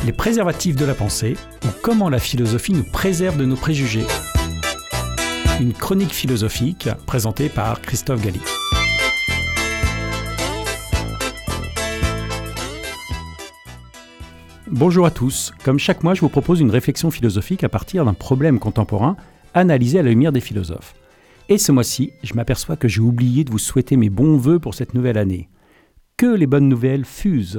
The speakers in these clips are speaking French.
Les préservatifs de la pensée ou comment la philosophie nous préserve de nos préjugés. Une chronique philosophique présentée par Christophe Galli. Bonjour à tous. Comme chaque mois, je vous propose une réflexion philosophique à partir d'un problème contemporain analysé à la lumière des philosophes. Et ce mois-ci, je m'aperçois que j'ai oublié de vous souhaiter mes bons vœux pour cette nouvelle année. Que les bonnes nouvelles fusent.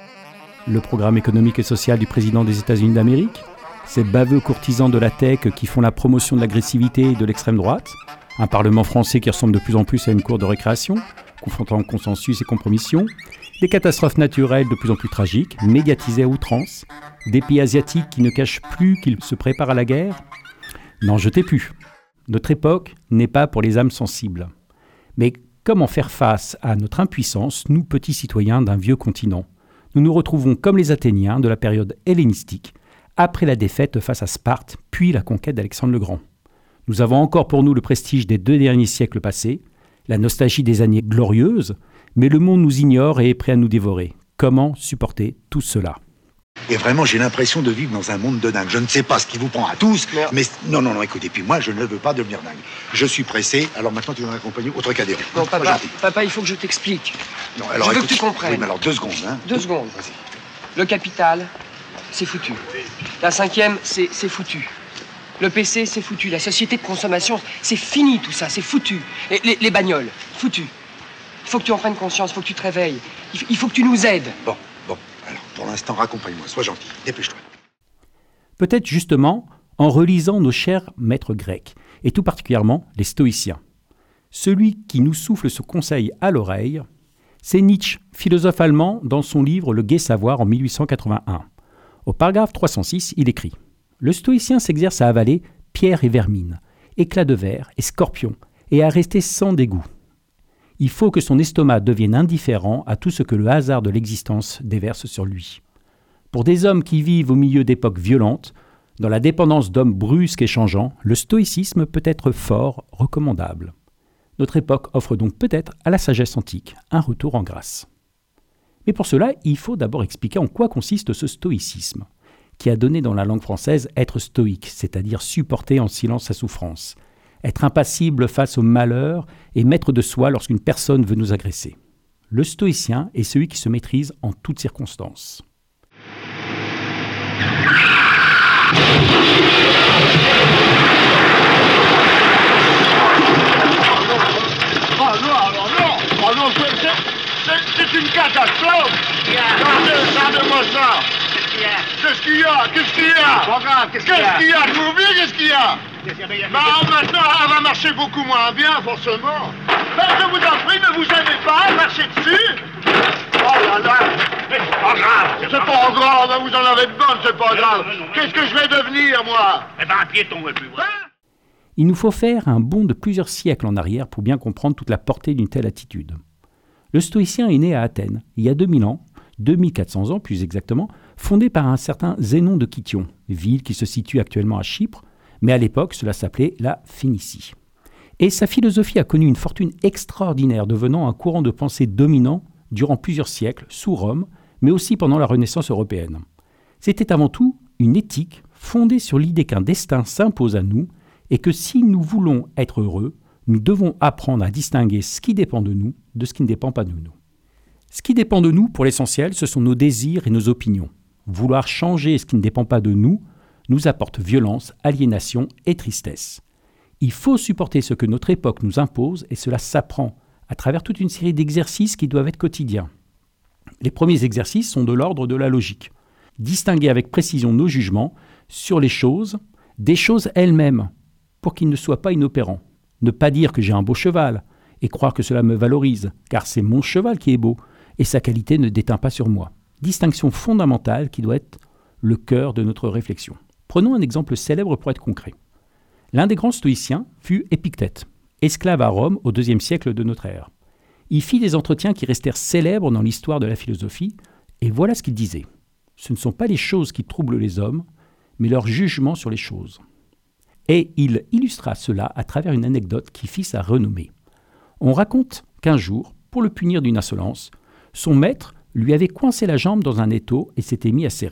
Le programme économique et social du président des États-Unis d'Amérique, ces baveux courtisans de la tech qui font la promotion de l'agressivité et de l'extrême droite, un parlement français qui ressemble de plus en plus à une cour de récréation, confrontant consensus et compromission, des catastrophes naturelles de plus en plus tragiques, médiatisées à outrance, des pays asiatiques qui ne cachent plus qu'ils se préparent à la guerre. N'en jetez plus. Notre époque n'est pas pour les âmes sensibles. Mais comment faire face à notre impuissance, nous petits citoyens d'un vieux continent ? Nous nous retrouvons comme les Athéniens de la période hellénistique, après la défaite face à Sparte, puis la conquête d'Alexandre le Grand. Nous avons encore pour nous le prestige des 2 derniers siècles passés, la nostalgie des années glorieuses, mais le monde nous ignore et est prêt à nous dévorer. Comment supporter tout cela ? Et vraiment, j'ai l'impression de vivre dans un monde de dingue. Je ne sais pas ce qui vous prend à tous, mais... Non, écoutez, puis moi, je ne veux pas devenir dingue. Je suis pressé, alors maintenant tu vas m'accompagner au Trocadéro. Non, papa, il faut que je t'explique. Non, alors, je veux que tu comprennes. Oui, mais alors 2 secondes, hein. 2 secondes. Vas-y. Le capital, c'est foutu. La 5e, c'est foutu. Le PC, c'est foutu. La société de consommation, c'est fini tout ça, c'est foutu. Les bagnoles, foutu. Il faut que tu en prennes conscience, il faut que tu te réveilles. Il faut que tu nous aides. Bon. Alors, pour l'instant, raccompagne-moi, sois gentil, dépêche-toi. Peut-être justement en relisant nos chers maîtres grecs, et tout particulièrement les stoïciens. Celui qui nous souffle ce conseil à l'oreille, c'est Nietzsche, philosophe allemand, dans son livre Le Gai Savoir en 1881. Au paragraphe 306, il écrit « Le stoïcien s'exerce à avaler pierre et vermine, éclats de verre et scorpions, et à rester sans dégoût. Il faut que son estomac devienne indifférent à tout ce que le hasard de l'existence déverse sur lui. Pour des hommes qui vivent au milieu d'époques violentes, dans la dépendance d'hommes brusques et changeants, le stoïcisme peut être fort recommandable. Notre époque offre donc peut-être à la sagesse antique un retour en grâce. Mais pour cela, il faut d'abord expliquer en quoi consiste ce stoïcisme, qui a donné dans la langue française être stoïque, c'est-à-dire supporter en silence sa souffrance, être impassible face au malheur et maître de soi lorsqu'une personne veut nous agresser. Le stoïcien est celui qui se maîtrise en toutes circonstances. C'est une catastrophe. Regardez-moi ça. Qu'est-ce qu'il y a Qu'est-ce qu'il y a De mauvais, qu'est-ce qu'il y a maintenant, elle va marcher beaucoup moins bien, forcément. Je vous en prie, ne vous gênez pas, marchez dessus. Oh là là, c'est pas grave, vous en avez de bonnes, c'est pas grave. Qu'est-ce que je vais devenir, moi ? Eh ben, un piéton, plus vrai. Il nous faut faire un bond de plusieurs siècles en arrière pour bien comprendre toute la portée d'une telle attitude. Le stoïcien est né à Athènes, il y a 2000 ans, 2400 ans plus exactement, fondé par un certain Zénon de Kition, ville qui se situe actuellement à Chypre, mais à l'époque cela s'appelait la Phénicie. Et sa philosophie a connu une fortune extraordinaire, devenant un courant de pensée dominant durant plusieurs siècles, sous Rome, mais aussi pendant la Renaissance européenne. C'était avant tout une éthique fondée sur l'idée qu'un destin s'impose à nous et que si nous voulons être heureux, nous devons apprendre à distinguer ce qui dépend de nous de ce qui ne dépend pas de nous. Ce qui dépend de nous, pour l'essentiel, ce sont nos désirs et nos opinions. Vouloir changer ce qui ne dépend pas de nous nous apporte violence, aliénation et tristesse. Il faut supporter ce que notre époque nous impose et cela s'apprend à travers toute une série d'exercices qui doivent être quotidiens. Les premiers exercices sont de l'ordre de la logique. Distinguer avec précision nos jugements sur les choses, des choses elles-mêmes, pour qu'ils ne soient pas inopérants. Ne pas dire que j'ai un beau cheval et croire que cela me valorise, car c'est mon cheval qui est beau et sa qualité ne déteint pas sur moi. Distinction fondamentale qui doit être le cœur de notre réflexion. Prenons un exemple célèbre pour être concret. L'un des grands stoïciens fut Épictète, esclave à Rome au IIe siècle de notre ère. Il fit des entretiens qui restèrent célèbres dans l'histoire de la philosophie, et voilà ce qu'il disait. Ce ne sont pas les choses qui troublent les hommes, mais leur jugement sur les choses. Et il illustra cela à travers une anecdote qui fit sa renommée. On raconte qu'un jour, pour le punir d'une insolence, son maître lui avait coincé la jambe dans un étau et s'était mis à serrer.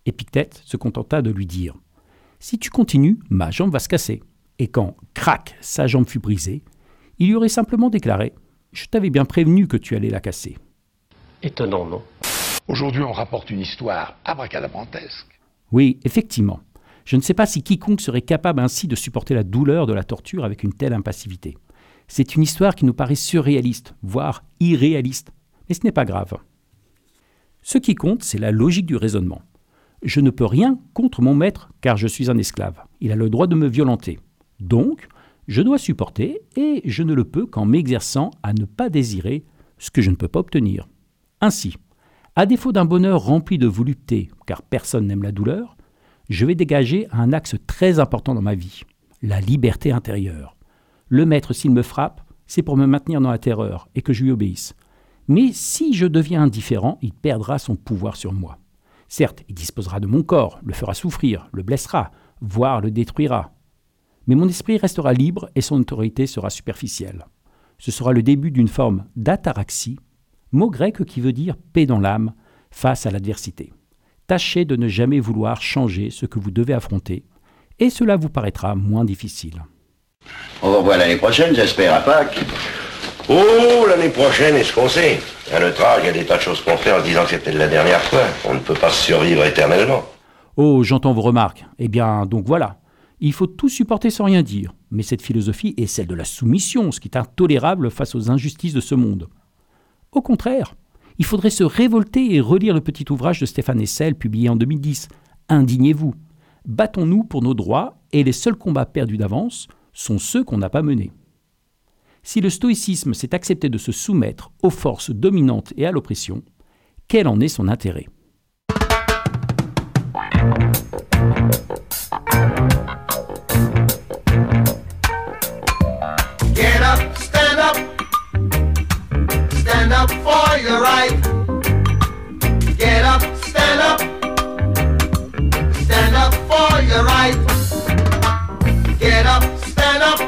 Épictète se contenta de lui dire « Si tu continues, ma jambe va se casser. » Et quand, crac, sa jambe fut brisée, il lui aurait simplement déclaré « Je t'avais bien prévenu que tu allais la casser. » Étonnant, non? Aujourd'hui, on rapporte une histoire abracadabrantesque. Oui, effectivement. Je ne sais pas si quiconque serait capable ainsi de supporter la douleur de la torture avec une telle impassivité. C'est une histoire qui nous paraît surréaliste, voire irréaliste. Mais ce n'est pas grave. Ce qui compte, c'est la logique du raisonnement. Je ne peux rien contre mon maître car je suis un esclave. Il a le droit de me violenter. Donc, je dois supporter et je ne le peux qu'en m'exerçant à ne pas désirer ce que je ne peux pas obtenir. Ainsi, à défaut d'un bonheur rempli de volupté, car personne n'aime la douleur, je vais dégager un axe très important dans ma vie, la liberté intérieure. Le maître, s'il me frappe, c'est pour me maintenir dans la terreur et que je lui obéisse. Mais si je deviens indifférent, il perdra son pouvoir sur moi. Certes, il disposera de mon corps, le fera souffrir, le blessera, voire le détruira. Mais mon esprit restera libre et son autorité sera superficielle. Ce sera le début d'une forme d'ataraxie, mot grec qui veut dire paix dans l'âme face à l'adversité. Tâchez de ne jamais vouloir changer ce que vous devez affronter, et cela vous paraîtra moins difficile. On va voir l'année prochaine, j'espère, à Pâques. Oh, l'année prochaine, est-ce qu'on sait? À notre âge, il y a des tas de choses qu'on fait en se disant que c'était la dernière fois. On ne peut pas survivre éternellement. Oh, j'entends vos remarques. Eh bien, donc voilà. Il faut tout supporter sans rien dire. Mais cette philosophie est celle de la soumission, ce qui est intolérable face aux injustices de ce monde. Au contraire, il faudrait se révolter et relire le petit ouvrage de Stéphane Hessel, publié en 2010. Indignez-vous. Battons-nous pour nos droits, et les seuls combats perdus d'avance sont ceux qu'on n'a pas menés. Si le stoïcisme s'est accepté de se soumettre aux forces dominantes et à l'oppression, quel en est son intérêt ? Get up, stand up. Stand up for your right. Get up, stand up. Stand up for your right. Get up, stand up.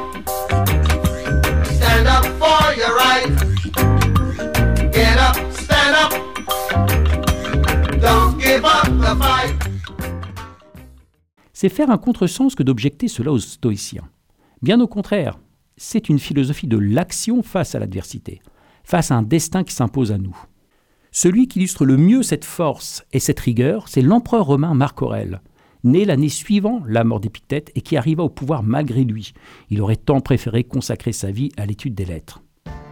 Stand up for your right. Get up, stand up. Don't give up the fight. C'est faire un contresens que d'objecter cela aux stoïciens. Bien au contraire, c'est une philosophie de l'action face à l'adversité, face à un destin qui s'impose à nous. Celui qui illustre le mieux cette force et cette rigueur, c'est l'empereur romain Marc Aurèle, né l'année suivant la mort d'Épictète et qui arriva au pouvoir malgré lui. Il aurait tant préféré consacrer sa vie à l'étude des lettres.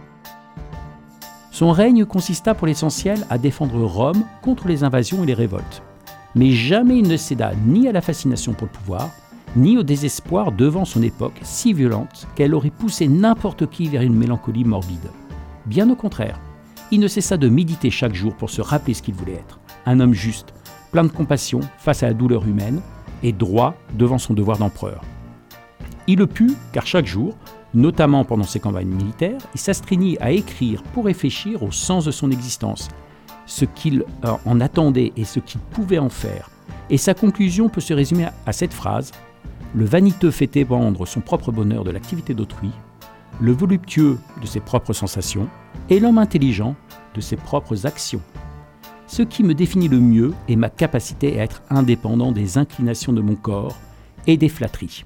Son règne consista pour l'essentiel à défendre Rome contre les invasions et les révoltes. Mais jamais il ne céda ni à la fascination pour le pouvoir, ni au désespoir devant son époque si violente qu'elle aurait poussé n'importe qui vers une mélancolie morbide. Bien au contraire, il ne cessa de méditer chaque jour pour se rappeler ce qu'il voulait être. Un homme juste, plein de compassion face à la douleur humaine et droit devant son devoir d'empereur. Il le put car chaque jour, notamment pendant ses campagnes militaires, il s'astreignit à écrire pour réfléchir au sens de son existence, ce qu'il en attendait et ce qu'il pouvait en faire. Et sa conclusion peut se résumer à cette phrase : le vaniteux fait dépendre son propre bonheur de l'activité d'autrui, le voluptueux de ses propres sensations et l'homme intelligent de ses propres actions. Ce qui me définit le mieux est ma capacité à être indépendant des inclinations de mon corps et des flatteries.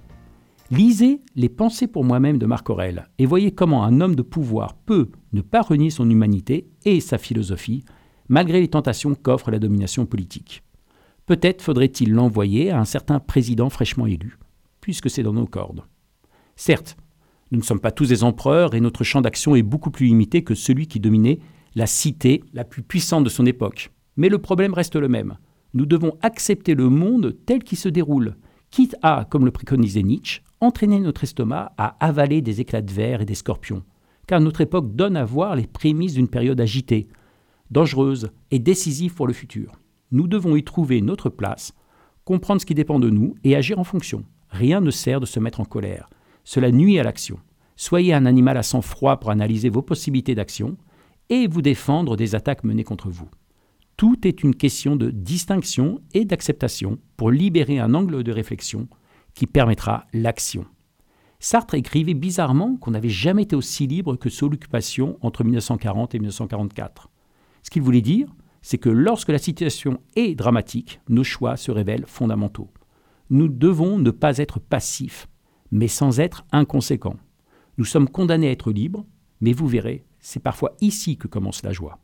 Lisez Les Pensées pour moi-même de Marc Aurèle et voyez comment un homme de pouvoir peut ne pas renier son humanité et sa philosophie malgré les tentations qu'offre la domination politique. Peut-être faudrait-il l'envoyer à un certain président fraîchement élu, puisque c'est dans nos cordes. Certes, nous ne sommes pas tous des empereurs et notre champ d'action est beaucoup plus limité que celui qui dominait la cité la plus puissante de son époque. Mais le problème reste le même. Nous devons accepter le monde tel qu'il se déroule, quitte à, comme le préconisait Nietzsche, entraîner notre estomac à avaler des éclats de verre et des scorpions. Car notre époque donne à voir les prémices d'une période agitée, dangereuse et décisive pour le futur. Nous devons y trouver notre place, comprendre ce qui dépend de nous et agir en fonction. Rien ne sert de se mettre en colère. Cela nuit à l'action. Soyez un animal à sang-froid pour analyser vos possibilités d'action et vous défendre des attaques menées contre vous. Tout est une question de distinction et d'acceptation pour libérer un angle de réflexion qui permettra l'action. Sartre écrivait bizarrement qu'on n'avait jamais été aussi libre que sous l'occupation entre 1940 et 1944. Ce qu'il voulait dire, c'est que lorsque la situation est dramatique, nos choix se révèlent fondamentaux. Nous devons ne pas être passifs, mais sans être inconséquents. Nous sommes condamnés à être libres, mais vous verrez, c'est parfois ici que commence la joie.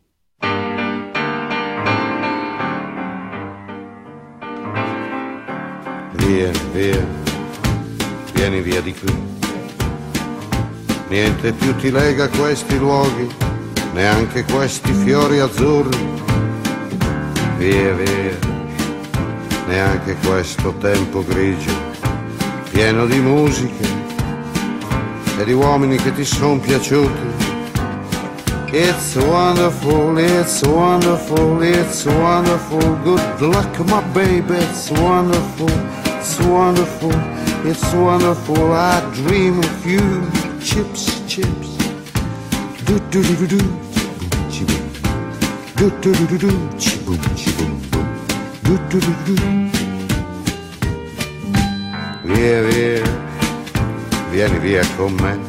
Via, via, vieni via di qui. Niente più ti lega a questi luoghi, neanche questi fiori azzurri. Via, via, neanche questo tempo grigio, pieno di musiche e di uomini che ti son piaciuti. It's wonderful, it's wonderful, it's wonderful. Good luck, my baby, it's wonderful, it's wonderful, it's wonderful. I dream of you, chips, chips. Do do do do do, chiboom. Do do do do do, chiboom, chiboom, boom. Do do do do. Via, via, vieni via con me.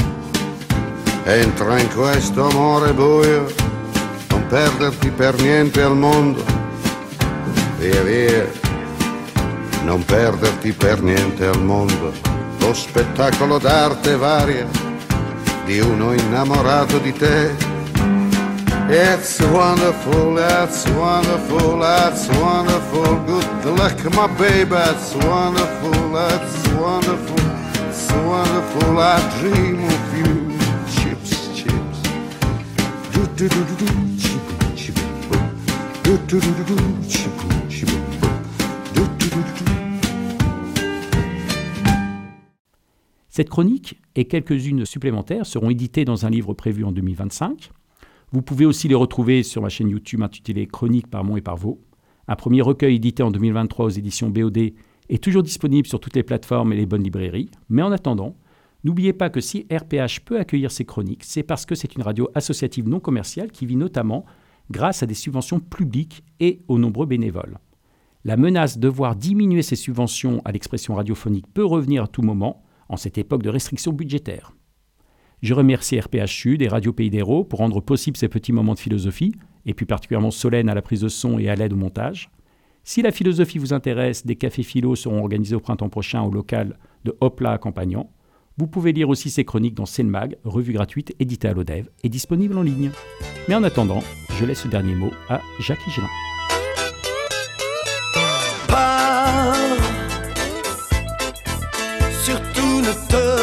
Entra in questo amore buio, non perderti per niente al mondo. Via, via, non perderti per niente al mondo. Lo spettacolo d'arte varia di uno innamorato di te. It's wonderful, that's wonderful, that's wonderful. Good luck, my baby, that's wonderful, that's wonderful, it's wonderful. I dream of you. Do do do do, chiboom, chiboom, boom. Do do do do do, chiboom, chiboom, boom. Do do do do. Cette chronique et quelques-unes supplémentaires seront éditées dans un livre prévu en 2025. Vous pouvez aussi les retrouver sur ma chaîne YouTube intitulée Chroniques par Mon et par Vaux. Un premier recueil édité en 2023 aux éditions BOD est toujours disponible sur toutes les plateformes et les bonnes librairies. Mais en attendant, n'oubliez pas que si RPH peut accueillir ces chroniques, c'est parce que c'est une radio associative non commerciale qui vit notamment grâce à des subventions publiques et aux nombreux bénévoles. La menace de voir diminuer ces subventions à l'expression radiophonique peut revenir à tout moment en cette époque de restrictions budgétaires. Je remercie RPH Sud et Radio Pays d'Hérault pour rendre possible ces petits moments de philosophie, et plus particulièrement Solène à la prise de son et à l'aide au montage. Si la philosophie vous intéresse, des cafés philo seront organisés au printemps prochain au local de Hopla à Campagnan. Vous pouvez lire aussi ces chroniques dans Senmag, revue gratuite éditée à l'ODEV et disponible en ligne. Mais en attendant, je laisse le dernier mot à Jacques Higelin. Parle, surtout ne te